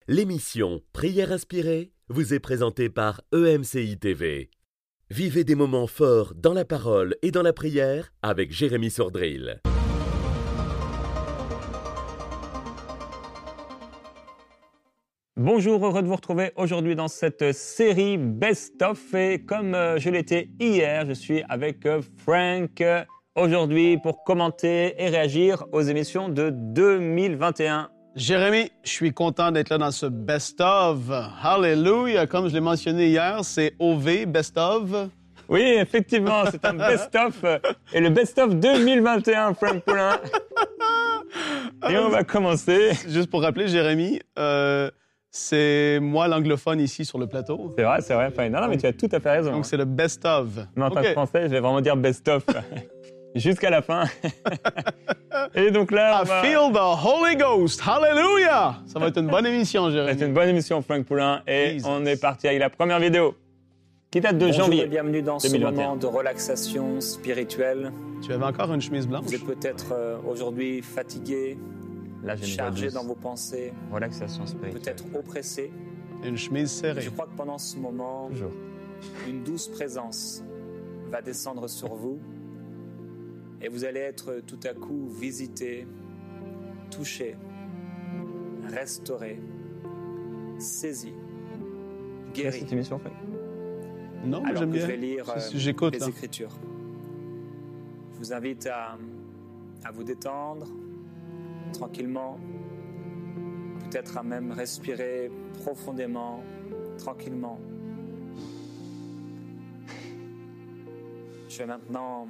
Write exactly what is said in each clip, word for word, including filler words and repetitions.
L'émission Prière inspirée vous est présentée par E M C I T V. Vivez des moments forts dans la parole et dans la prière avec Jérémy Sordrill. Bonjour, heureux de vous retrouver aujourd'hui dans cette série Best of. Et comme euh, je l'étais hier, je suis avec euh, Frank euh, aujourd'hui pour commenter et réagir aux émissions de deux mille vingt et un. Jérémy, je suis content d'être là dans ce Best of. Hallelujah! Comme je l'ai mentionné hier, c'est O V Best of. Oui, effectivement, c'est un Best of. Et le Best of deux mille vingt et un, Frank Poulin. Et on va commencer. Juste pour rappeler, Jérémy, euh, c'est moi l'anglophone ici sur le plateau. C'est vrai, c'est vrai. Enfin, non, non, mais tu as tout à fait raison. Donc c'est le Best of. Mais en tant okay. que français, je vais vraiment dire Best of. Jusqu'à la fin. Et donc là, on I va... feel the Holy Ghost. Hallelujah! Ça va être une bonne émission, Jérémy. C'est une bonne émission, Frank Poulin. Et Jesus. on est parti avec la première vidéo qui date de Bonjour janvier et bienvenue dans deux mille vingt et un. ce moment de relaxation spirituelle. Tu avais encore une chemise blanche? Vous êtes peut-être euh, aujourd'hui fatigué, Là, j'ai une voix chargé douce. dans vos pensées, Relaxation spirituelle. peut-être oppressé. Une chemise serrée. Je crois que pendant ce moment, Toujours. une douce présence va descendre sur vous et vous allez être tout à coup visité, touché, restauré, saisi, Quelle est guéri. cette émission, Frank? Non, mais Alors j'aime que bien. je vais lire euh, C'est- J'écoute, les là. Écritures. Je vous invite à, à vous détendre tranquillement, peut-être à même respirer profondément, tranquillement. Je vais maintenant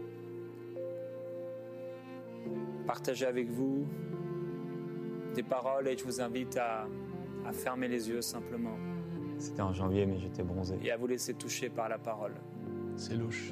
partager avec vous des paroles et je vous invite à, à fermer les yeux simplement C'était en janvier, mais j'étais bronzé. et à vous laisser toucher par la parole. C'est louche.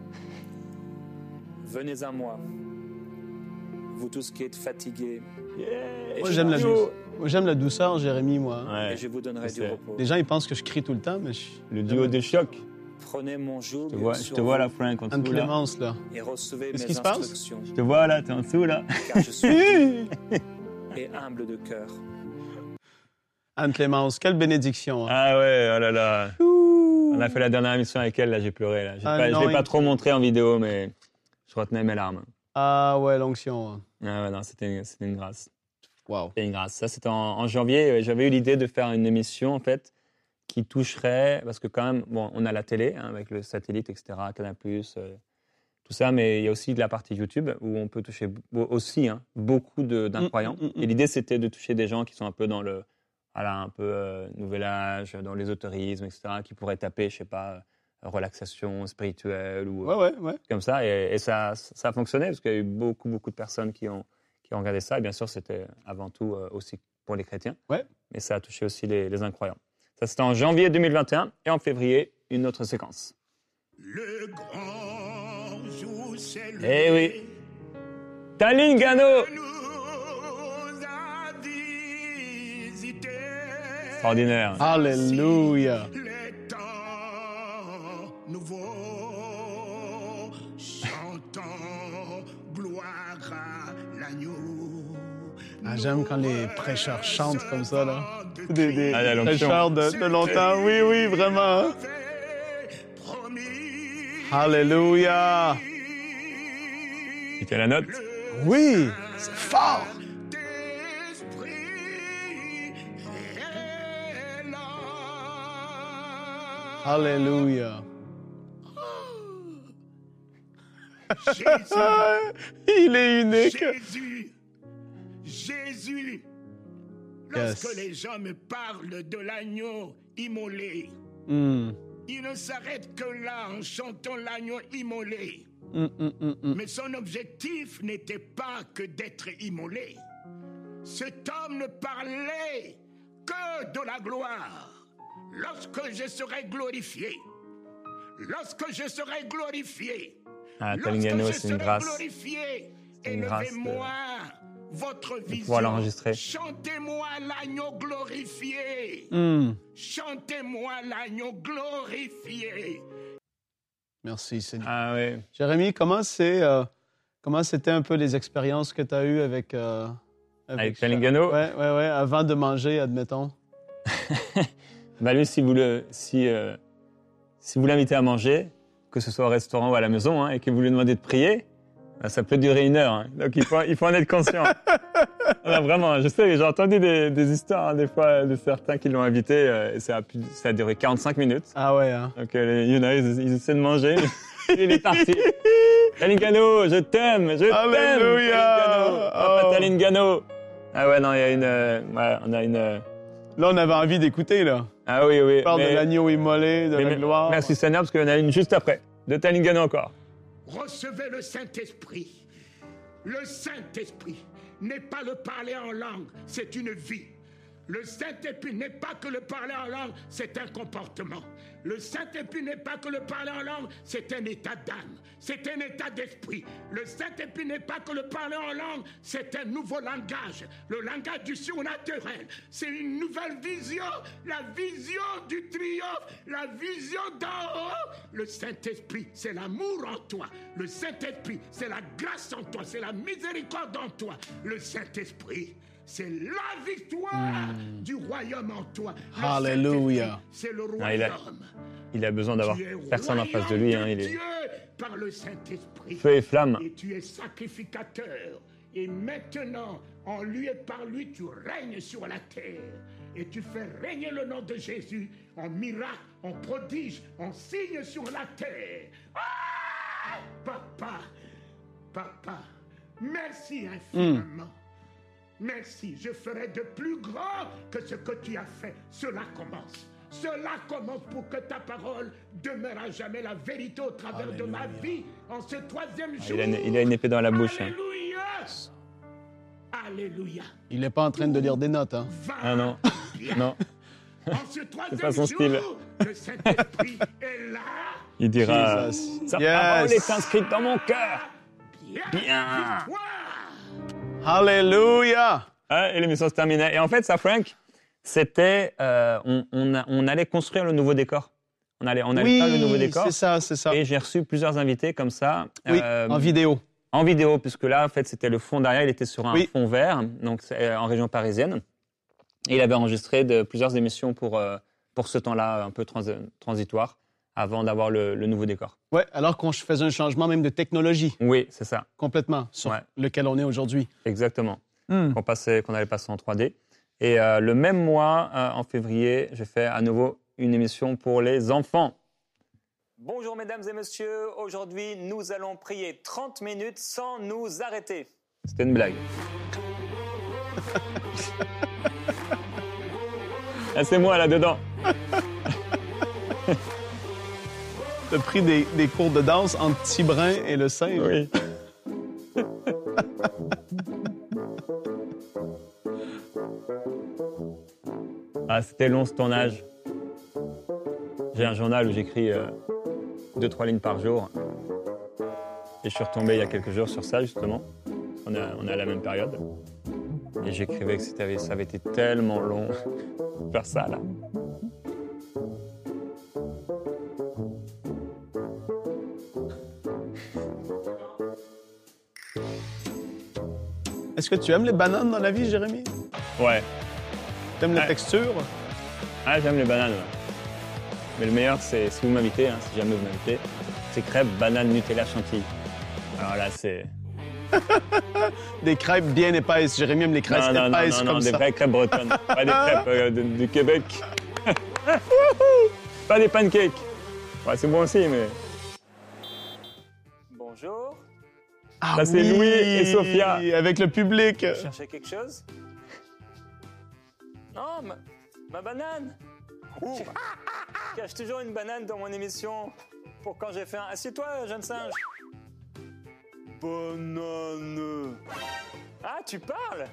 Venez à moi, vous tous qui êtes fatigués, et, Moi, j'aime la, chargés, douce. Moi, j'aime la douceur, Jérémy, moi. Ouais. et je vous donnerai Je du sais. repos. Les gens, ils pensent que je crie tout le temps, mais je... Le duo de choc. Prenez mon joug Je te vois, je sur te vois vous là, Frank, en Anne dessous, là. Clémence, là. et recevez Qu'est-ce mes qui se passe? instructions, Je te vois là, t'es en dessous, là. car je suis et humble de cœur. Anne Clémence, quelle bénédiction. Hein. Ah ouais, oh là là. On a fait la dernière émission avec elle, là, j'ai pleuré, là. J'ai Ah pas, non, je l'ai il- pas trop montré en vidéo, mais je retenais mes larmes. Ah ouais, l'onction. hein. Ah ouais, non, c'était, c'était une grâce. Wow. C'était une grâce. Ça, c'était en, en janvier. euh, J'avais eu l'idée de faire une émission, en fait, qui toucherait, parce que quand même, bon, on a la télé, hein, avec le satellite, et cetera, Canal+, euh, tout ça, mais il y a aussi de la partie YouTube, où on peut toucher bo- aussi hein, beaucoup de, d'incroyants. Mm, mm, mm. Et l'idée, c'était de toucher des gens qui sont un peu dans le, voilà, un peu euh, nouvel âge, dans l'ésotérisme, et cetera, qui pourraient taper, je sais pas, euh, relaxation spirituelle ou Ouais, ouais, ouais. comme ça. Et, et ça, ça a fonctionné, parce qu'il y a eu beaucoup, beaucoup de personnes qui ont, qui ont regardé ça. Et bien sûr, c'était avant tout euh, aussi pour les chrétiens. Ouais. Mais ça a touché aussi les, les incroyants. Ça, c'était en janvier deux mille vingt et un. Et en février, une autre séquence. Le grand jour s'est levé. Eh oui. Talingano. Nous a visité. Extraordinaire. Alléluia. Les temps nouveaux. Chantons gloire à l'agneau. Ah, j'aime quand les prêcheurs chantent comme ça, là. Des, des Ah, la l'onction. prêcheurs de, de longtemps. Oui, oui, vraiment. hein. Alléluia. C'était la note. Oui, c'est fort. Alléluia. Jésus, Il est unique. Jésus, Jésus. Lorsque Yes. les gens me parlent de l'agneau immolé, Hmm. ils ne s'arrêtent que là en chantant l'agneau immolé. Hmm, hmm, hmm, hmm. Mais son objectif n'était pas que d'être immolé. Cet homme ne parlait que de la gloire. Lorsque je serai glorifié, lorsque je serai glorifié, Ah, lorsque Talingano, je c'est une serai grâce. glorifié, C'est une grâce de- élevez-moi votre vision. pouvoir l'enregistrer. Chantez-moi l'agneau glorifié. Hmm. Chantez-moi l'agneau glorifié. Merci, Seigneur. Ah oui. Jérémy, comment c'est, euh, comment c'était un peu les expériences que tu as eues avec... euh, Avec Talingano? Ouais, ouais, ouais, avant de manger, admettons. Bah lui, si vous le, si, euh, si vous l'invitez à manger, que ce soit au restaurant ou à la maison, hein, et que vous lui demandez de prier, bah, ça peut durer une heure. Hein. Donc il faut, il faut en être conscient. Non, vraiment, je sais, j'ai entendu des, des histoires hein, des fois de certains qui l'ont invité, euh, et ça a, pu, ça a duré quarante-cinq minutes. Ah ouais, hein? Donc euh, il y en a, ils, ils essaient de manger. Il est parti. Talingano, je t'aime, je t'aime. Alléluia. Talingano, Papa Oh. Talingano. Ah ouais, non, il y a une, euh, ouais, on a une. euh, Là, on avait envie d'écouter, là. Ah oui, oui. On parle mais- de l'agneau immolé, de mais- la mais- gloire. Merci Seigneur, parce qu'il y en a une juste après, de Talingano encore. Recevez le Saint-Esprit. Le Saint-Esprit n'est pas le parler en langue, c'est une vie. Le Saint-Esprit n'est pas que le parler en langue, c'est un comportement. Le Saint-Esprit n'est pas que le parler en langue, c'est un état d'âme, c'est un état d'esprit. Le Saint-Esprit n'est pas que le parler en langue, c'est un nouveau langage, le langage du surnaturel. C'est une nouvelle vision, la vision du triomphe, la vision d'en haut. Le Saint-Esprit, c'est l'amour en toi. Le Saint-Esprit, c'est la grâce en toi, c'est la miséricorde en toi. Le Saint-Esprit, c'est la victoire du royaume en toi. Le Alléluia. Saint-Esprit, c'est le Ah, il a- royaume. Il a besoin d'avoir Tu es personne en face de lui. Hein, il est Dieu par le Saint-Esprit. feu et flamme. Et tu es sacrificateur. Et maintenant, en lui et par lui, tu règnes sur la terre. Et tu fais régner le nom de Jésus en miracle, en prodige, en signe sur la terre. Ah! Papa, papa, merci infiniment. Merci, je ferai de plus grand que ce que tu as fait. Cela commence. Cela commence pour que ta parole demeure à jamais la vérité au travers de ma vie en ce troisième jour. il a une- il a une épée dans la bouche, hein. Alléluia. Alléluia. Il n'est pas en train de lire des notes, hein? Va Ah non, bien. non. En ce troisième pas son jour, style. le Saint-Esprit est là. Il dira Jesus. sa Yes. parole est inscrite dans mon cœur. Bien. Bien. Victoire. Alléluia! Ah, et l'émission se terminait. Et en fait, ça, Frank, c'était euh, on, on, a- on allait construire le nouveau décor. On allait, on allait Oui, faire le nouveau décor. c'est ça, c'est ça. Et j'ai reçu plusieurs invités comme ça. Oui, euh, en vidéo. En vidéo, puisque là, en fait, c'était le fond derrière, il était sur un Oui. fond vert, donc c'est, euh, en région parisienne. Et il avait enregistré de, plusieurs émissions pour, euh, pour ce temps-là, un peu trans- transitoire, avant d'avoir le, le nouveau décor. Ouais, alors qu'on faisait un changement même de technologie, Oui, c'est ça, complètement, sur Ouais. lequel on est aujourd'hui. exactement. Hmm. Qu'on, passait, qu'on allait passer en trois D. Et euh, le même mois, euh, en février, j'ai fait à nouveau une émission pour les enfants. Bonjour mesdames et messieurs, aujourd'hui nous allons prier trente minutes sans nous arrêter. C'était une blague. Ah, c'est moi là-dedans. Tu as pris des, des cours de danse entre Tibrin et le singe. Oui. Ah, c'était long ce tournage. J'ai un journal où j'écris euh, deux, trois lignes par jour. Et je suis retombé il y a quelques jours sur ça, justement. On est, on est à la même période. Et j'écrivais que c'était- ça avait été tellement long de faire ça, là. Est-ce que tu aimes les bananes dans la vie, Jérémy? Ouais. T'aimes la Ouais. texture? Ah, j'aime les bananes, ouais. Mais le meilleur, c'est si vous m'invitez, hein, si jamais vous m'invitez, c'est crêpes, bananes, Nutella, chantilly. Alors là, c'est... Des crêpes bien épaisses. Jérémy aime les crêpes Non, non, non, épaisses non, non, comme des ça. vraies crêpes bretonnes. Pas des crêpes euh, de- du Québec. Pas des pancakes. Ouais, c'est bon aussi, mais... Bonjour, Ah Ça, c'est oui, Louis et Sophia. Avec le public. vous cherchez quelque chose? Non, ma, ma banane. Je cache toujours une banane dans mon émission pour quand j'ai fait un... Assieds-toi, jeune singe. Banane. Ah, tu parles?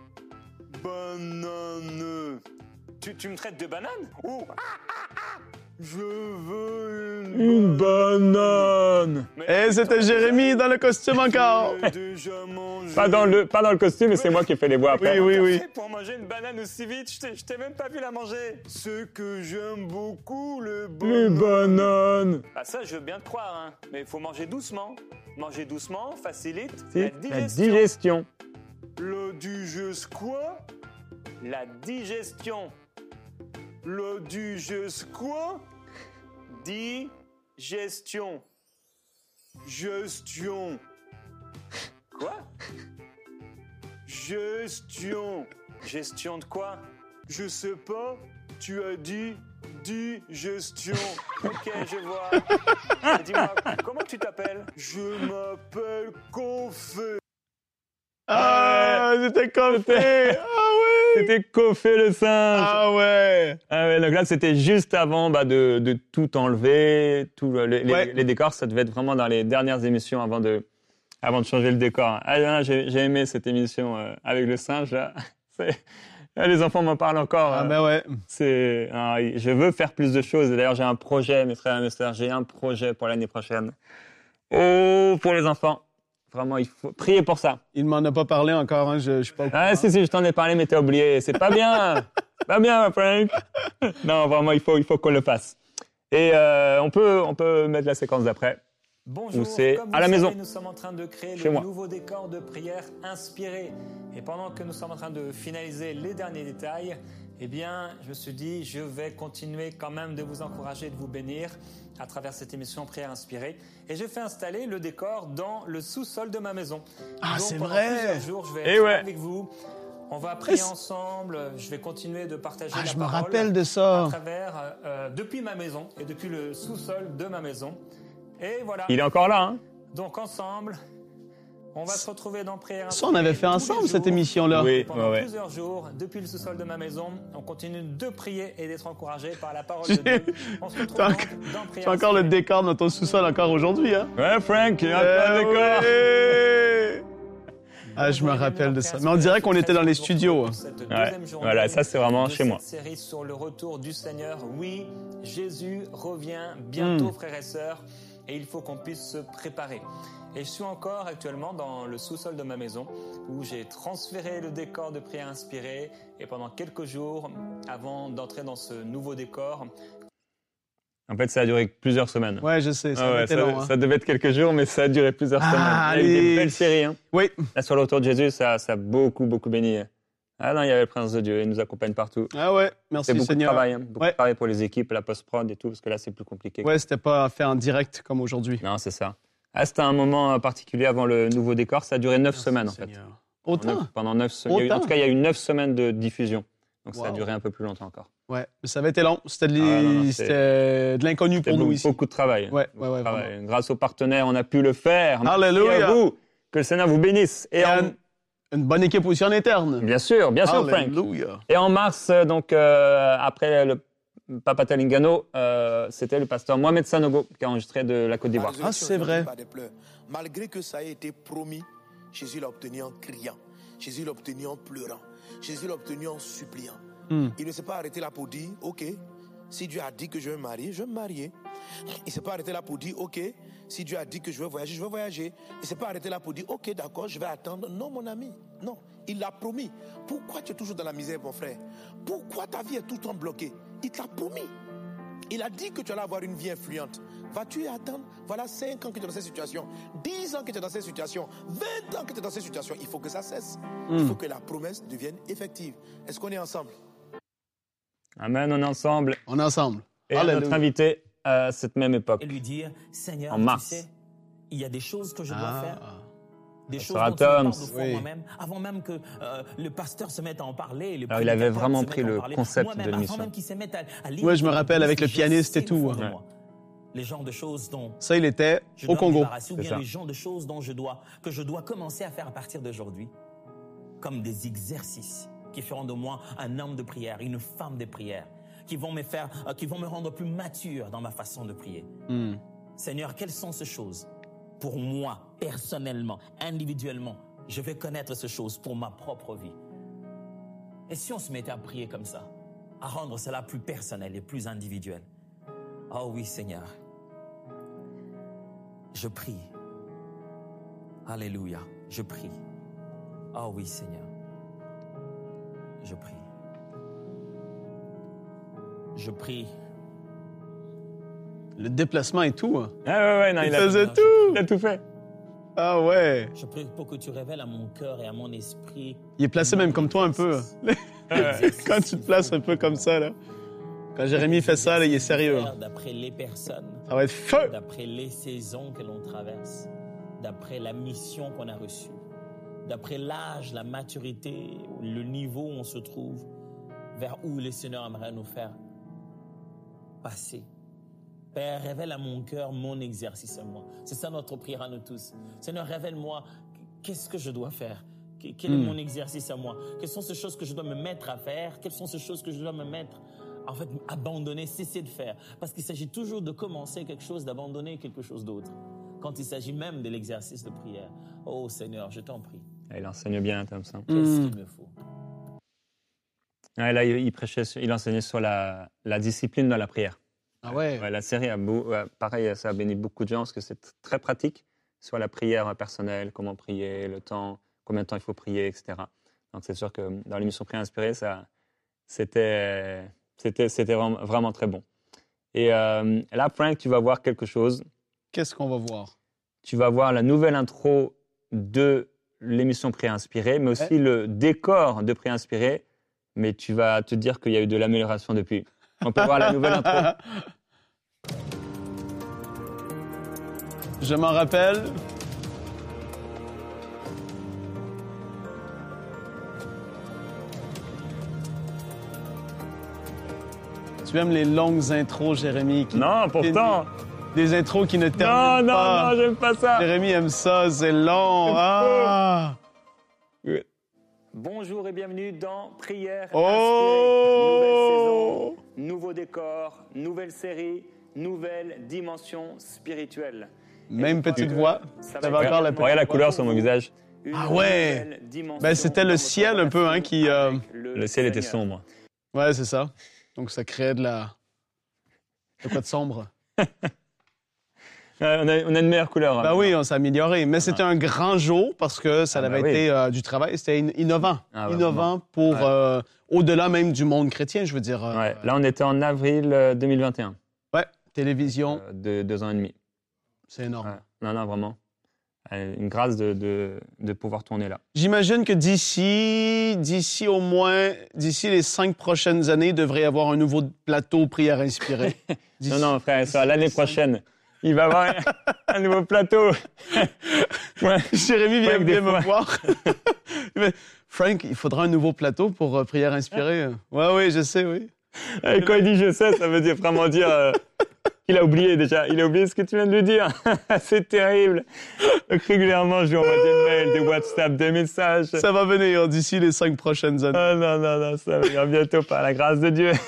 Banane. Tu, tu me traites de banane? Ouh. Ah, ah, ah. Je veux une, Une banane. Et c'était Jérémy dans le costume encore. J'ai déjà mangé. Pas dans le, pas dans le costume, mais c'est moi qui fais les voix après. Oui, oui, oui. Pour manger une banane aussi vite, je t'ai- je t'ai même pas vu la manger. Ce que j'aime beaucoup, le Les bananes. Ah ça, je veux bien te croire, hein. Mais il faut manger doucement. Manger doucement facilite la C'est la digestion. digestion. La digeste quoi? La digestion. Le du gest quoi? Digestion. Gestion. Quoi? Gestion. Gestion de quoi? Je sais pas. Tu as dit digestion. Ok, je vois. Et dis-moi, comment tu t'appelles? Je m'appelle Confé. Ah, c'était Confé. Ah oui. C'était Confé le singe. Ah ouais. Ah ouais, donc là, c'était juste avant bah, de, de tout enlever, tout le- les, Ouais. les, les décors. Ça devait être vraiment dans les dernières émissions avant de, avant de changer le décor. Ah, là, j'ai, j'ai aimé cette émission euh, avec le singe. Là. C'est- là, les enfants m'en parlent encore. Ah euh, ben ouais. c'est, ah, je veux faire plus de choses. Et d'ailleurs, j'ai un projet, mes frères et mes sœurs, j'ai un projet pour l'année prochaine. Oh, pour les enfants. Vraiment, il faut prier pour ça. Il m'en a pas parlé encore, hein. je, je suis pas au courant. Ah, si, si, je t'en ai parlé, mais t'as oublié. C'est pas bien. Pas bien, Frank. Non, vraiment, il faut, il faut qu'on le fasse. Et euh, on, peut, on peut mettre la séquence d'après. Bonjour, Ou c'est comme vous à la le maison. savez, nous sommes en train de créer Chez le moi. nouveau décor de prière inspiré. Et pendant que nous sommes en train de finaliser les derniers détails, eh bien, je me suis dit, je vais continuer quand même de vous encourager, de vous bénir à travers cette émission Prière inspirée. Et je fais installer le décor dans le sous-sol de ma maison. Ah, Donc, c'est pendant vrai. plusieurs jours, je vais Eh être ouais. avec vous. On va prier c'est- ensemble. Je vais continuer de partager Ah, la je me parole rappelle de à ça. travers, euh, depuis ma maison et depuis le sous-sol de ma maison. Et voilà. Il est encore là, hein? Donc ensemble, on va se retrouver dans Prière Ça, on avait fait tous les ensemble cette jours. émission-là. Oui. Et pendant ouais, ouais. plusieurs jours, depuis le sous-sol de ma maison, on continue de prier et d'être encouragé par la parole J'ai- de Dieu. On se retrouve T'as donc enc- dans Tu Prière as encore le inspirée. décor dans ton sous-sol encore aujourd'hui, hein? Ouais, Frank, il y a Eh encore un décor. ouais. Ah, je me Bonjour et rappelle de bienvenue ça. dans Mais on dirait Prière qu'on était dans les inspirée studios. pour cette Ouais, deuxième journée voilà, ça, c'est vraiment de chez moi. cette série sur le retour du Seigneur. Oui, Jésus revient bientôt, Mm. frères et sœurs, et il faut qu'on puisse se préparer. Et je suis encore actuellement dans le sous-sol de ma maison où j'ai transféré le décor de Prière inspirée et pendant quelques jours, avant d'entrer dans ce nouveau décor, En fait, ça a duré plusieurs semaines. Ouais, je sais, ça Ah a ouais, été ça, long. hein. ça devait être quelques jours, mais ça a duré plusieurs Ah, semaines. Il y a eu allez. des belles séries. Hein. Oui. Là, sur le retour de Jésus, ça, ça a beaucoup, beaucoup béni. Ah non, il y avait le Prince de Dieu, il nous accompagne partout. Ah ouais, merci C'est beaucoup Seigneur. de travail, hein, beaucoup Ouais. de travail pour les équipes, la post-prod et tout, parce que là, c'est plus compliqué. Ouais, c'était pas fait en direct comme aujourd'hui. Non, c'est ça. Ah, c'était un moment euh, particulier avant le nouveau décor, ça a duré neuf semaines, en fait. Seigneur. Pendant Autant? neuf- Pendant neuf semaines. En Autant? tout cas, il y a eu neuf semaines de diffusion. Donc, ça a Wow. duré un peu plus longtemps encore. Ouais, mais ça avait été long. C'était de, l'in- Ah, non, non, c'est- c'était de l'inconnu C'était pour nous beaucoup, ici. beaucoup de travail. Ouais, Beaucoup ouais, ouais, de travail. Grâce aux partenaires, on a pu le faire. Merci Alléluia. à vous. Que le Seigneur vous bénisse. Et Et en- une, une bonne équipe aussi en interne. Bien sûr, bien sûr, Frank. Alléluia. Et en mars, euh, donc euh, après le Papa Talingano, euh, c'était le pasteur Mohamed Sanogo qui a enregistré de la Côte d'Ivoire. Ah, c'est vrai. Par des pleurs. Malgré que ça ait été promis, Jésus l'a obtenu en criant. Jésus l'a obtenu en pleurant. Jésus l'a obtenu en suppliant. Hmm. Il ne s'est pas arrêté là pour dire, OK, si Dieu a dit que je vais me marier, je vais me marier. Il ne s'est pas arrêté là pour dire, OK, si Dieu a dit que je vais voyager, je vais voyager. Il ne s'est pas arrêté là pour dire, OK, d'accord, je vais attendre. Non, mon ami, non. Il l'a promis. Pourquoi tu es toujours dans la misère, mon frère? Pourquoi ta vie est tout le temps bloquée? Il t'a promis. Il a dit que tu allais avoir une vie influente. Vas-tu y attendre? Voilà cinq ans que tu es dans cette situation, dix ans que tu es dans cette situation, vingt ans que tu es dans cette situation. Il faut que ça cesse. Il faut que la promesse devienne effective. Est-ce qu'on est ensemble? Amen, on est ensemble. On est ensemble. Et Alléluia. notre invité à cette même époque. Et lui dire, Seigneur, En tu mars. sais, il y a des choses que je dois Ah. faire. Des Ça choses sera dont tu me parles Toms. de foi Oui. moi-même, avant même que euh, le pasteur se mette à en parler. Le Alors, il avait prédicateur vraiment se mette pris à en le parler. concept Moi-même, de avant l'émission. même qu'il se mette à, à lire Ouais, je me des rappelle, avec choses le que pianiste je et sais tout, au fond hein. de Ouais. moi. Les genres de choses dont Ça, il était je au dois me Congo. débarrasser, ou C'est bien ça. les genres de choses dont je dois, que je dois commencer à faire à partir d'aujourd'hui, comme des exercices qui feront de moi un homme de prière, une femme de prière, qui vont me faire, euh, qui vont me rendre plus mature dans ma façon de prier. Hmm. Seigneur, quelles sont ces choses? Pour moi, personnellement, individuellement, je vais connaître ces choses pour ma propre vie. Et si on se mettait à prier comme ça, à rendre cela plus personnel et plus individuel? Oh oui, Seigneur. Je prie. Alléluia. Je prie. Oh oui, Seigneur. Je prie. Je prie. Le déplacement et tout. hein. Ah ouais, ouais, non, il, Il a, faisait tout. il a tout fait. Ah ouais. Je prie pour que tu révèles à mon cœur et à mon esprit. Il est placé même comme toi un peu. Ouais. Quand tu te places un peu comme ça, là. Quand Jérémy fait ça, là, il est sérieux. D'après les personnes, Ça va être feu. d'après les saisons que l'on traverse, d'après la mission qu'on a reçue, d'après l'âge, la maturité, le niveau où on se trouve, vers où le Seigneur aimerait nous faire passer. Père, révèle à mon cœur mon exercice à moi. C'est ça notre prière à nous tous. Seigneur, révèle-moi qu'est-ce que je dois faire. Quel est Mm. mon exercice à moi? Quelles sont ces choses que je dois me mettre à faire? Quelles sont ces choses que je dois me mettre, en fait, abandonner, cesser de faire? Parce qu'il s'agit toujours de commencer quelque chose, d'abandonner quelque chose d'autre. Quand il s'agit même de l'exercice de prière. Oh Seigneur, je t'en prie. Il enseigne bien, comme ça. Qu'est-ce Mm. qu'il me faut? Ouais, là, il, il prêchait, sur- il enseignait sur la, la discipline dans la prière. Ah ouais. Ouais, la série, a beau, ouais, pareil, ça a béni beaucoup de gens parce que c'est t- très pratique sur la prière personnelle, comment prier, le temps, combien de temps il faut prier, et cetera. Donc c'est sûr que dans l'émission Prière inspirée, ça, c'était, c'était, c'était vraiment, vraiment très bon. Et euh, là, Frank, tu vas voir quelque chose. Qu'est-ce qu'on va voir? Tu vas voir la nouvelle intro de l'émission Prière inspirée, mais aussi Ouais. le décor de Prière inspirée. Mais tu vas te dire qu'il y a eu de l'amélioration depuis. On peut voir la nouvelle intro. Je m'en rappelle. Tu aimes les longues intros, Jérémy? qui- Non, pourtant. Des intros qui ne Non, terminent non, pas. non, j'aime pas ça. Jérémy aime ça, c'est long. C'est Ah! Bonjour et bienvenue dans Prière Oh! inspirée. Nouvelle saison, nouveau décor, nouvelle série, nouvelle dimension spirituelle. Même Et je petite crois voix. que ça T'avais va être encore la vraiment Regarde la petite couleur voix. sur mon visage. une Ah ouais! nouvelle dimension Ben, c'était le dans ciel votre un peu, hein, qui, euh, avec Le ciel était Seigneur. sombre. Ouais, c'est ça. Donc, ça crée de la... De quoi de sombre? Ouais, on, a, on a une meilleure couleur. Ben hein. oui, on s'est amélioré. Mais c'était un grand jour parce que ça Ah avait bah oui. été euh, du travail. C'était in- innovant. Ah ouais, innovant pour Ouais. euh, au-delà même du monde chrétien, je veux dire. euh, Ouais, là, on était en avril euh, deux mille vingt et un, ouais, télévision, euh, de deux ans et demi. c'est énorme. Ouais. Non, non, vraiment. Euh, Une grâce de, de, de pouvoir tourner là. J'imagine que d'ici, d'ici au moins, d'ici les cinq prochaines années, il devrait y avoir un nouveau plateau prière inspirée. Non, non, frère, ça, l'année prochaine, il va y avoir un, un nouveau plateau. Ouais. Jérémy vient, Frank, des vient me fois. voir. Mais, Frank, il faudra un nouveau plateau pour euh, prière inspirée. Ouais, oui, je sais, oui. Et quand il dit je sais, ça veut dire vraiment dire euh, qu'il a oublié déjà. Il a oublié ce que tu viens de lui dire. C'est terrible. Donc régulièrement, je lui envoie des mails, des WhatsApp, des messages. Ça va venir d'ici les cinq prochaines années. Ah non, non, non, ça va venir bientôt par la grâce de Dieu.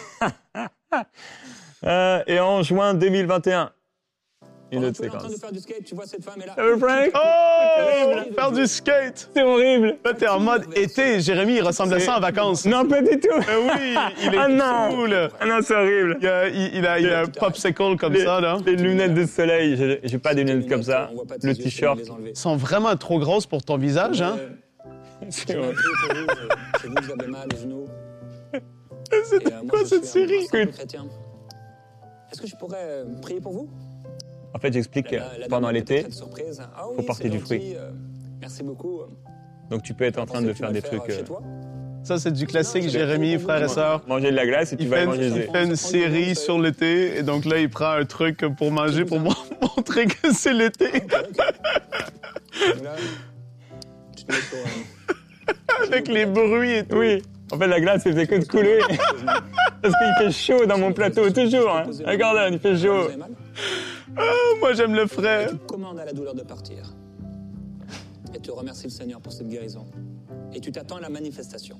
Euh, et en juin deux mille vingt et un, une Pendant autre que tu es en train séquence. de faire du skate, tu vois cette femme est là. Ça va, Frank? Oh! Faire du skate! C'est horrible. Là, t'es en mode été. Jérémy, il ressemble à ça en vacances. Non, pas du tout. Ben oui, il est Ah non. cool. Ah non, c'est horrible. Il a, il, il a, il a un popsicle comme Les, ça, là. les lunettes de soleil, j'ai- j'ai pas des Tes lunettes comme ça. on voit pas tes Le yeux, t-shirt. je vais les enlever. Ils sont vraiment trop grosses pour ton visage, hein? Euh, C'est J'ai un horrible. truc pour vous, euh, c'est vous, vous avez mal aux genoux. C'est Et, euh, moi, quoi je cette suis un- série? un simple chrétien. Est-ce que je pourrais euh, prier pour vous? En fait, j'explique La- que la dame pendant était l'été, très surprise. Ah oui, faut porter c'est du gentil, fruit. euh, Merci beaucoup. donc tu peux être en train de Pensais que tu faire vas des le faire, trucs, euh, chez euh, toi. Ça, c'est du classique, Non, Jérémy, c'est- frères et sœurs. manger de la glace et tu Il vas fait, manger il des... fait une série sur l'été, et donc là, il prend un truc pour manger, pour mon- montrer que c'est l'été. Ok, ok. Donc là, tu te mets sur, euh, Avec les bruits et tout. Oui, en fait, la glace, elle fait que de couler. Parce qu'il fait chaud dans mon plateau, toujours. Hein. Regarde, il fait Vous chaud. avez mal? Ah, moi, j'aime le frais. Tu commandes à la douleur de partir. Et tu remercies le Seigneur pour cette guérison. Et tu t'attends à la manifestation.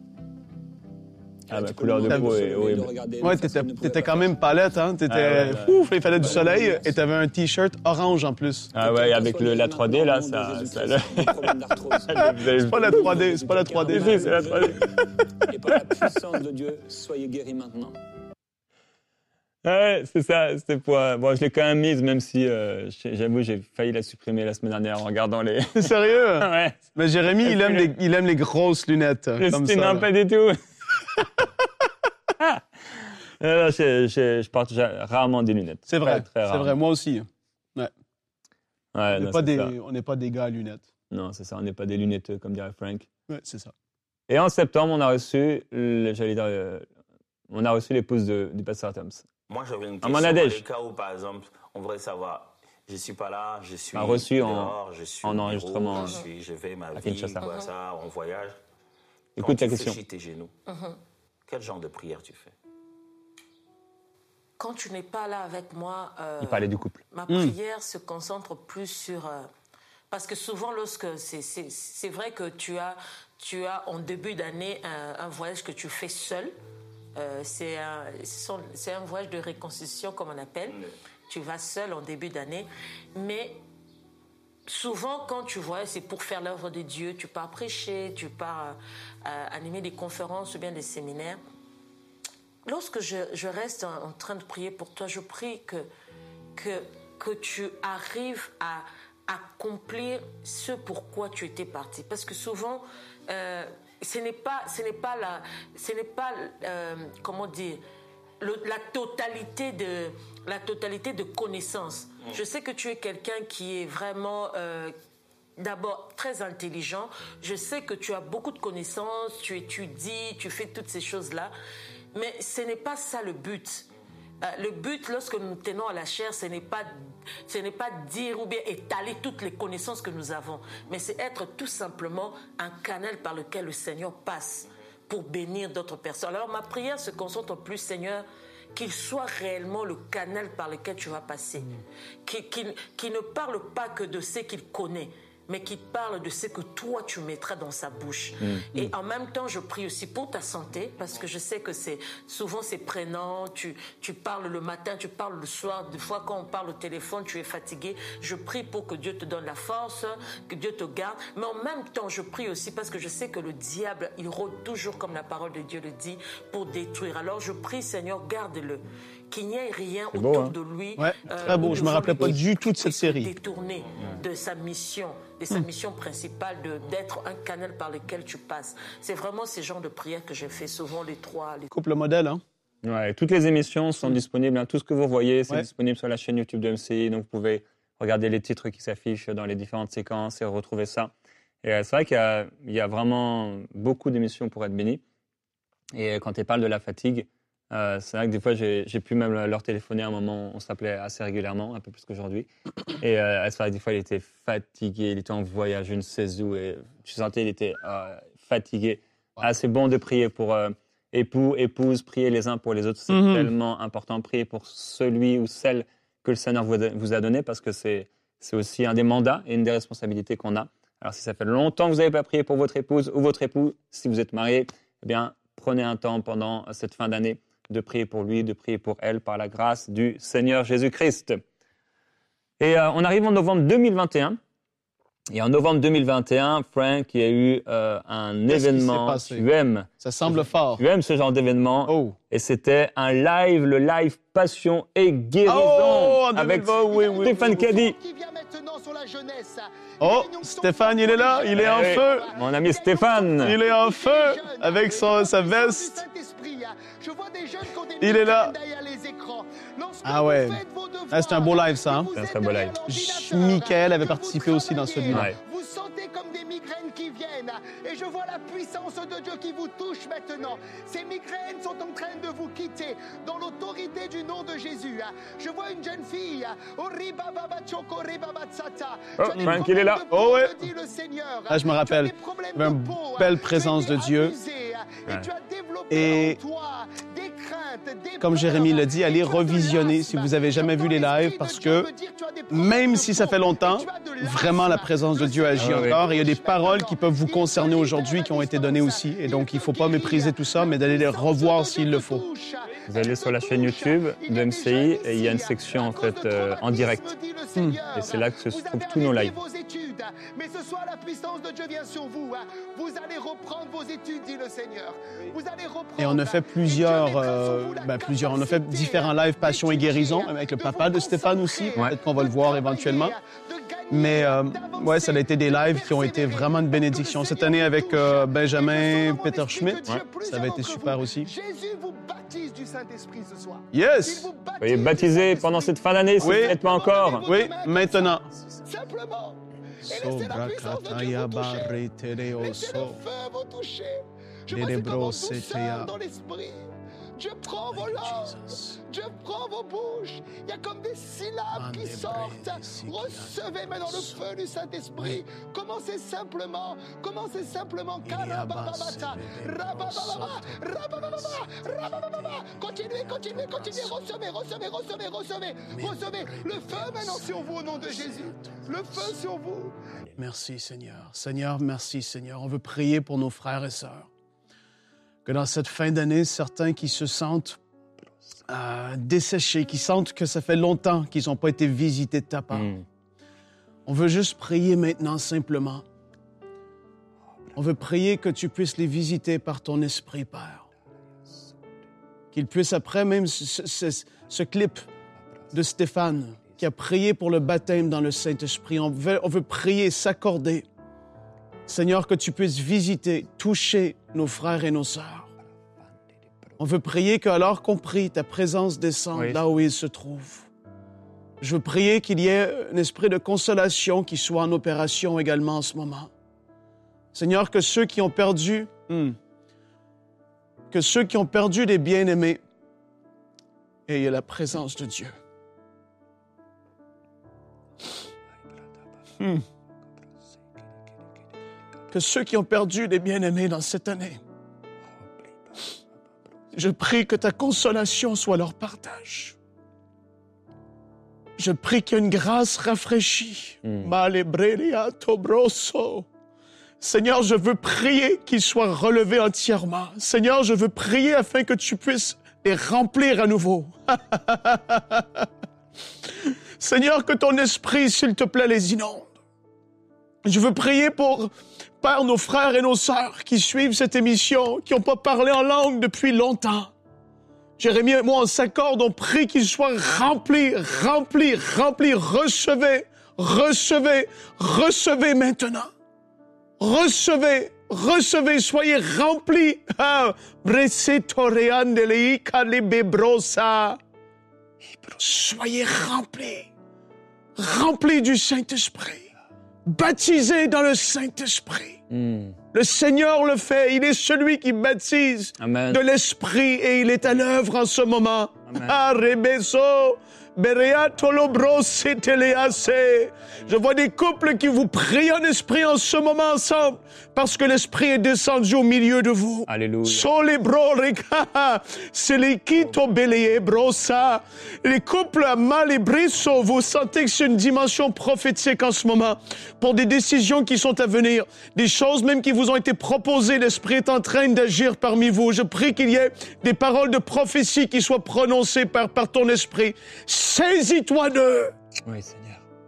Et Ah, là, bah, tu peux couleur de demander peau se est lever, de horrible. regarder Ouais, de façon t'étais, qu'il ne pouvait t'étais pas quand faire. même palette, hein? T'étais, Ah, ouais, ouais. ouf, il fallait du soleil, et t'avais un t-shirt orange en plus. Ah ouais, avec le, la trois D, là, ça... ça le... Vous avez- C'est pas la trois D, c'est pas la trois D. Si, c'est la trois D. Et par la puissance de Dieu, soyez guéris maintenant. Ouais, c'est ça, c'était pour... euh, Bon, je l'ai quand même mise, même si, euh, j'ai- j'avoue, j'ai failli la supprimer la semaine dernière en regardant les... C'est sérieux? Ouais, Mais Jérémy, il aime, les, il aime les grosses lunettes. je comme sais, ça, non, là. pas du tout. Non, non, je, je, je porte ja- rarement des lunettes. C'est vrai, Très, très c'est rarement. vrai, moi aussi. Ouais, On non, n'est pas, c'est des- ça. on n'est pas des gars à lunettes. Non, c'est ça, on n'est pas des lunetteux, comme dirait Frank. Ouais, c'est ça. Et en septembre, on a reçu, le- j'allais dire, euh, on a reçu l'épouse de, du pasteur Toms. Moi, j'avais une À question. Bangladesh. Dans le cas où, par exemple, on voudrait savoir, je ne suis pas là, je suis On a reçu en- dehors, je suis en au bureau, enregistrement, je, suis, je fais ma à vie, Kinshasa. quoi, ça, on voyage. Écoute Quand ta tu question. fléchis tes genoux, quel genre de prière tu fais? Quand tu n'es pas là avec moi, euh, Il parlait du couple. ma prière se concentre plus sur... euh, parce que souvent, lorsque c'est, c'est, c'est vrai que tu as, tu as en début d'année un, un voyage que tu fais seul. Euh, c'est, un, ce sont- c'est un voyage de réconciliation, comme on appelle. Tu vas seul en début d'année. Mais souvent, quand tu voyages, c'est pour faire l'œuvre de Dieu. Tu pars prêcher, tu pars euh, animer des conférences ou bien des séminaires. Lorsque je, je reste en, en train de prier pour toi, je prie que, que, que tu arrives à accomplir ce pourquoi tu étais parti. Parce que souvent, euh, ce n'est pas, ce n'est pas, la, ce n'est pas euh, comment dire, le- la, totalité de, la totalité de connaissances. Je sais que tu es quelqu'un qui est vraiment... euh, D'abord, très intelligent. Je sais que tu as beaucoup de connaissances, tu étudies, tu fais toutes ces choses-là. Mais ce n'est pas ça le but. Euh, le but, lorsque nous tenons à la chair, ce n'est pas, ce n'est pas dire ou bien étaler toutes les connaissances que nous avons, mais c'est être tout simplement un canal par lequel le Seigneur passe pour bénir d'autres personnes. Alors ma prière se concentre plus, Seigneur, qu'il soit réellement le canal par lequel tu vas passer, qu'il, qu'il, qu'il ne parle pas que de ce qu'il connaît, mais qui parle de ce que toi tu mettras dans sa bouche. Mm. Et en même temps, je prie aussi pour ta santé, parce que je sais que c'est souvent c'est prenant, tu, tu parles le matin, tu parles le soir, des fois quand on parle au téléphone, tu es fatigué. Je prie pour que Dieu te donne la force, que Dieu te garde, mais en même temps, je prie aussi parce que je sais que le diable, il rôde toujours comme la parole de Dieu le dit, pour détruire. Alors je prie, Seigneur, garde-le, qu'il n'y ait rien C'est autour beau, hein? de lui. Ouais, très beau. Je me rappelais pas du tout de cette série. Détourné de sa mission, de sa mission principale, de, d'être un canal par lequel tu passes. C'est vraiment ces genres de prières que j'ai fait souvent, les trois. Les... Couple modèle, hein? Ouais, toutes les émissions sont disponibles, hein. Tout ce que vous voyez, c'est Ouais. disponible sur la chaîne YouTube de M C I, donc vous pouvez regarder les titres qui s'affichent dans les différentes séquences et retrouver ça. Et euh, c'est vrai qu'il y a, il y a vraiment beaucoup d'émissions pour être béni. Et quand tu parles de la fatigue, euh, c'est vrai que des fois, j'ai, j'ai pu même leur téléphoner à un moment, on s'appelait assez régulièrement, un peu plus qu'aujourd'hui. Et euh, c'est vrai que des fois, il était fatigué, il était en voyage, je ne sais où, et tu sentais qu'il était euh, fatigué. Ah, c'est bon de prier pour euh, époux, épouses, prier les uns pour les autres, c'est Mhm. tellement important. Prier pour celui ou celle que le Seigneur vous a, vous a donné, parce que c'est, c'est aussi un des mandats et une des responsabilités qu'on a. Alors, si ça fait longtemps que vous n'avez pas prié pour votre épouse ou votre époux, si vous êtes marié, eh bien, prenez un temps pendant cette fin d'année de prier pour lui, de prier pour elle, par la grâce du Seigneur Jésus-Christ. Et euh, on arrive en novembre deux mille vingt et un. Et en novembre deux mille vingt et un, Frank, il y a eu euh, un Qu'est-ce qui s'est événement. passé? Tu aimes, Ça semble fort. tu aimes ce genre d'événement. Oh. Et c'était un live, le live Passion et Guérison Oh, en avec deux mille vingt, oui, oui, Stéphane oui, oui. Caddy. Qui vient maintenant sur la jeunesse. Oh, Stéphane, il est là, il est en Eh oui, feu. Mon ami Stéphane. Il est en feu avec son, sa veste. Je vois des jeunes qui ont des Il est là. derrière les écrans. Lorsque Ah vous ouais. faites vos devoirs, Ah, c'est un beau live, ça, hein? que vous C'est un êtes très beau derrière live. l'ordinateur, Michael avait que vous participé aussi dans travaillez, celui-là. Ouais. Vous sentez comme des migraines qui viennent. Et je vois la puissance de Dieu qui vous touche maintenant. Ces migraines sont en train de vous quitter dans l'autorité du nom de Jésus. Je vois une jeune fille. Oh, Tu as des Frank, il est là. problèmes de peau, Oh, ouais. me dit le Seigneur. Ah, je me Tu as rappelle. des problèmes Il y avait de une peau. belle Tu présence as été de Dieu. abusé, Et Ouais. tu as développé Et en toi des craintes, des comme peurs, Jérémy l'a dit, allez et tu as de revisionner l'asthme. si vous avez jamais vu les Ton lives, esprit parce de Dieu que veut dire que tu as des problèmes même de si ça peau, fait longtemps, et tu as de l'asthme. vraiment la présence de Dieu agit Ah oui. encore. Et il y a des paroles qui peuvent vous concerner aujourd'hui, qui ont été données aussi. Et donc, il ne faut pas mépriser tout ça, mais d'aller les revoir s'il le faut. Vous allez sur la chaîne YouTube de M C I et il y a une section en fait euh, en direct. Hmm. Et c'est là que se Vous trouvent avez tous nos arrêté lives. vos études, mais ce soir la puissance de Dieu vient sur vous. Vous allez reprendre vos études, dit le Seigneur. Vous allez reprendre. Et on a fait Et Dieu plusieurs, mettra sur euh, vous la ben, plusieurs, on a fait capacité différents lives Passion et Guérison avec le de papa vous de Stéphane aussi. concentrer, Peut-être qu'on va le de voir travailler, éventuellement. de gagner, Mais euh, d'avancer, ouais, ça a été des lives qui ont été persévérer. vraiment une bénédiction. Que le Cette Seigneur année avec vous touche. euh, Et Benjamin, je sens dans Peter mon esprit Schmidt, que Dieu, ouais, plus ça avait été d'entre super vous, aussi. Jésus vous baptise du Saint-Esprit ce soir. Yes! Il vous baptise Soyez du baptisés Saint-Esprit. pendant cette fin d'année si Oui. vous n'êtes pas encore. Oui, maintenant. Simplement. Et laissez la puissance de Dieu vous toucher. Laissez le feu vous toucher. Je vois c'est comme en douceur dans l'esprit. Dieu prend vos langues. Dieu prend vos bouches. Il y a comme des syllabes qui sortent. Recevez maintenant le feu du Saint-Esprit. Commencez simplement. Commencez simplement. Continuez, continuez, continuez. Recevez, recevez, recevez, recevez. Recevez le feu maintenant sur vous au nom de Jésus. Le feu sur vous. Merci Seigneur. Seigneur, merci Seigneur. On veut prier pour nos frères et sœurs. Que dans cette fin d'année, certains qui se sentent euh, desséchés, qui sentent que ça fait longtemps qu'ils n'ont pas été visités de ta part. Mm. On veut juste prier maintenant simplement. On veut prier que tu puisses les visiter par ton esprit, Père. Qu'ils puissent après même ce, ce, ce clip de Stéphane qui a prié pour le baptême dans le Saint-Esprit. On veut, on veut prier, s'accorder. Seigneur, que tu puisses visiter, toucher nos frères et nos sœurs. On veut prier qu'alors qu'on prie, ta présence descende oui. là où ils se trouvent. Je veux prier qu'il y ait un esprit de consolation qui soit en opération également en ce moment. Seigneur, que ceux qui ont perdu, hmm, que ceux qui ont perdu des bien-aimés aient la présence de Dieu. Hmm. Que ceux qui ont perdu des bien-aimés dans cette année, je prie que ta consolation soit leur partage. Je prie qu'il y ait une grâce rafraîchie. Mm. Seigneur, je veux prier qu'ils soient relevés entièrement. Seigneur, je veux prier afin que tu puisses les remplir à nouveau. Seigneur, que ton esprit, s'il te plaît, les inonde. Je veux prier pour, Père, nos frères et nos sœurs qui suivent cette émission, qui n'ont pas parlé en langue depuis longtemps. Jérémie et moi, on s'accorde, on prie qu'ils soient remplis, remplis, remplis. Recevez, recevez, recevez maintenant. Recevez, recevez, soyez remplis. Ah, soyez remplis, remplis du Saint-Esprit. Baptisé dans le Saint-Esprit. Mm. Le Seigneur le fait. Il est celui qui baptise Amen. De l'Esprit et il est à l'œuvre en ce moment. Je vois des couples qui vous prient en esprit en ce moment ensemble parce que l'Esprit est descendu au milieu de vous. Alléluia. Les couples mal et brisso, vous sentez que c'est une dimension prophétique en ce moment pour des décisions qui sont à venir, des choses même qui vous ont été proposées. L'Esprit est en train d'agir parmi vous. Je prie qu'il y ait des paroles de prophétie qui soient prononcées par, par ton Esprit. Saisis-toi d'eux. Oui, Seigneur.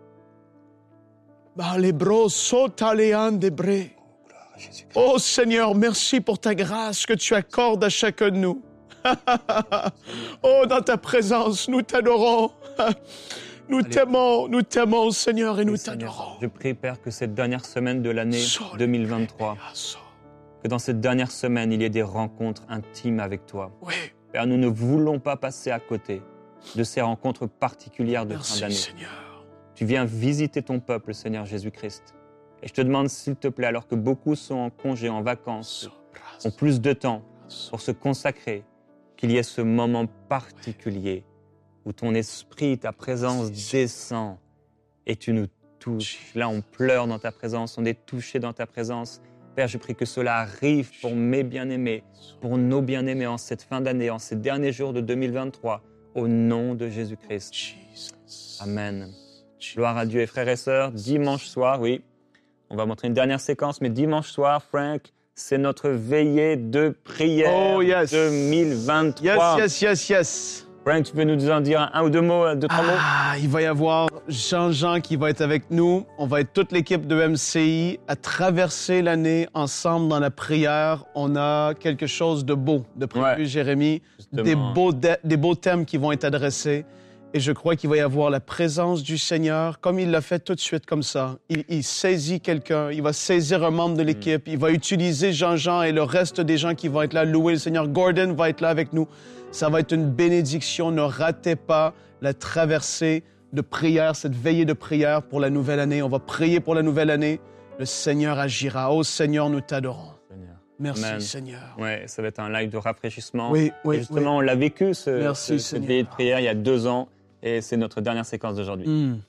Oh Seigneur, merci pour ta grâce que tu accordes à chacun de nous. Oh, dans ta présence, nous t'adorons. Nous Allez. t'aimons, nous t'aimons, Seigneur, et nous oui, t'adorons. Seigneur, je prie, Père, que cette dernière semaine de l'année deux mille vingt-trois, que dans cette dernière semaine, il y ait des rencontres intimes avec toi. Oui. Père, nous ne voulons pas passer à côté de ces rencontres particulières de Merci, fin d'année. Seigneur. Tu viens visiter ton peuple, Seigneur Jésus-Christ. Et je te demande, s'il te plaît, alors que beaucoup sont en congé, en vacances, ont plus de temps pour se consacrer, qu'il y ait ce moment particulier où ton esprit, ta présence descend et tu nous touches. Là, on pleure dans ta présence, on est touché dans ta présence. Père, je prie que cela arrive pour mes bien-aimés, pour nos bien-aimés en cette fin d'année, en ces derniers jours de deux mille vingt-trois, au nom de Jésus-Christ. Amen. Gloire à Dieu. Et frères et sœurs, dimanche soir, oui, on va montrer une dernière séquence, mais dimanche soir, Frank, c'est notre veillée de prière oh, yes. deux mille vingt-trois. Yes, yes, yes, yes. Frank, tu peux nous en dire un ou deux mots, deux, trois ah, mots? Il va y avoir Jean-Jean qui va être avec nous. On va être toute l'équipe de M C I à traverser l'année ensemble dans la prière. On a quelque chose de beau de prévu, ouais, Jérémie. Des beaux, de, des beaux thèmes qui vont être adressés. Et je crois qu'il va y avoir la présence du Seigneur, comme il l'a fait tout de suite comme ça. Il, il saisit quelqu'un, il va saisir un membre de l'équipe, mm. il va utiliser Jean-Jean et le reste des gens qui vont être là, louer le Seigneur. Gordon va être là avec nous. Ça va être une bénédiction. Ne ratez pas la traversée de prière, cette veillée de prière pour la nouvelle année. On va prier pour la nouvelle année. Le Seigneur agira. Oh Seigneur, nous t'adorons. Seigneur. Merci, Amen. Seigneur. Ouais, ça va être un live de rafraîchissement. Oui, oui, Et justement, on l'a vécu, ce, Merci, ce, cette Seigneur. veillée de prière, il y a deux ans. Et c'est notre dernière séquence d'aujourd'hui. Mm.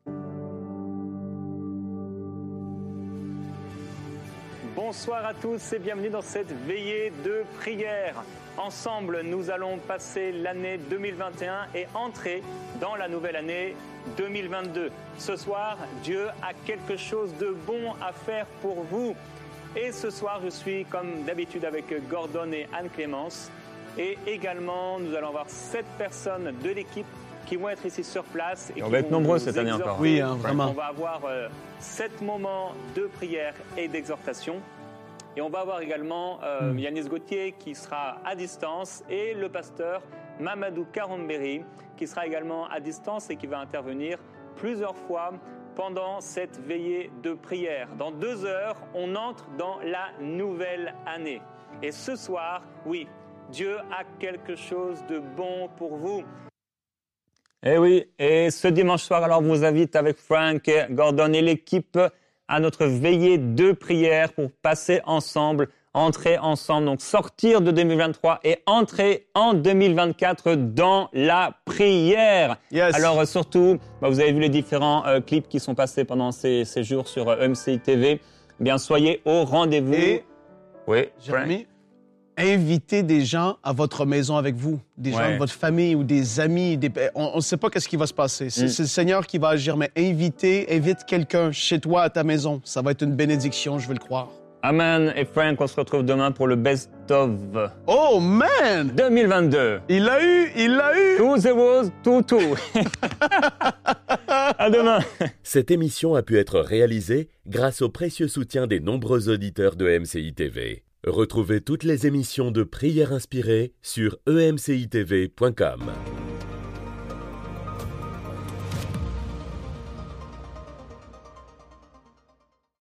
Bonsoir à tous et bienvenue dans cette veillée de prière. Ensemble, nous allons passer l'année deux mille vingt et un et entrer dans la nouvelle année deux mille vingt-deux. Ce soir, Dieu a quelque chose de bon à faire pour vous. Et ce soir, je suis comme d'habitude avec Gordon et Anne-Clémence. Et également, nous allons avoir sept personnes de l'équipe qui vont être ici sur place. Et on qui va être vont nombreux nous cette année exhorter. encore. Oui, hein, vraiment. On va avoir euh, sept moments de prière et d'exhortation. Et on va avoir également euh, Mm. Yanis Gauthier qui sera à distance et le pasteur Mamadou Karomberi qui sera également à distance et qui va intervenir plusieurs fois pendant cette veillée de prière. Dans deux heures, on entre dans la nouvelle année. Et ce soir, oui, Dieu a quelque chose de bon pour vous. Et oui, et ce dimanche soir, alors, on vous invite avec Frank, Gordon et l'équipe à notre veillée de prière pour passer ensemble, entrer ensemble, donc sortir de deux mille vingt-trois et entrer en deux mille vingt-quatre dans la prière. Yes. Alors, euh, surtout, bah, vous avez vu les différents euh, clips qui sont passés pendant ces, ces jours sur euh, E M C I T V. Eh bien, soyez au rendez-vous. Et, Oui, Frank. Jérémy, invitez des gens à votre maison avec vous, des gens Ouais. de votre famille ou des amis. Des... On ne sait pas qu'est-ce qui va se passer. C'est Mm. c'est le Seigneur qui va agir, mais invitez, invite quelqu'un chez toi à ta maison. Ça va être une bénédiction, je veux le croire. Amen. Et Frank, on se retrouve demain pour le Best of Oh man! deux mille vingt-deux. Il l'a eu, il l'a eu! Tout the was, tout, tout. À demain. Cette émission a pu être réalisée grâce au précieux soutien des nombreux auditeurs de E M C I T V. Retrouvez toutes les émissions de Prière Inspirée sur e m c i t v point com.